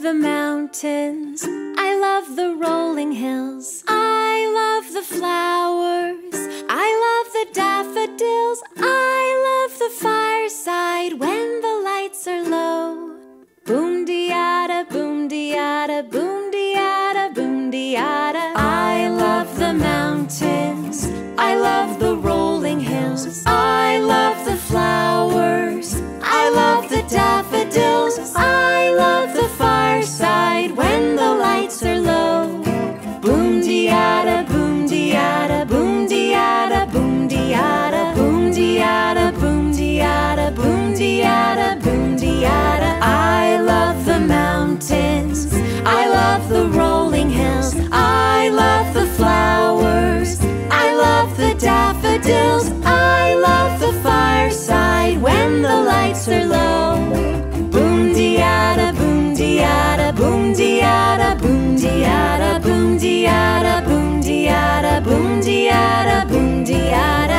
the mountains. I love the rolling hills. I love the flowers. I love the daffodils. I love the fireside when the lights are low. Boom-de-yada, boom-de-yada, boom-de-yada, boom-de-yada. I love the mountains. I love the rolling hills. I love the flowers. I love the daffodils. I love the fireside when the lights are low. Boom-de-yada, boom-de-yada, boom-de-yada, boom-de-yada, boom-de-yada, boom-de-yada, boom-de-yada, boom-de-yada. I love the mountains. I love the rolling hills. I love the flowers. I love the daffodils. I love the fireside when the lights are low. Boom-de-yada, boom-de-yada, boom-de-yada, boom-de-yada, boom-de-yada, boom-de-yada, boom-de-yada, boom-de-yada.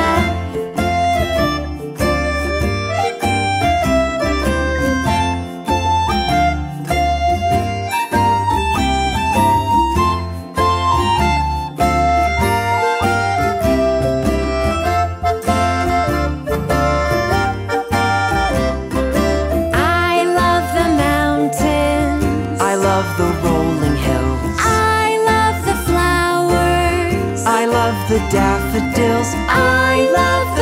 The rolling hills. I love the flowers. I love the daffodils. I love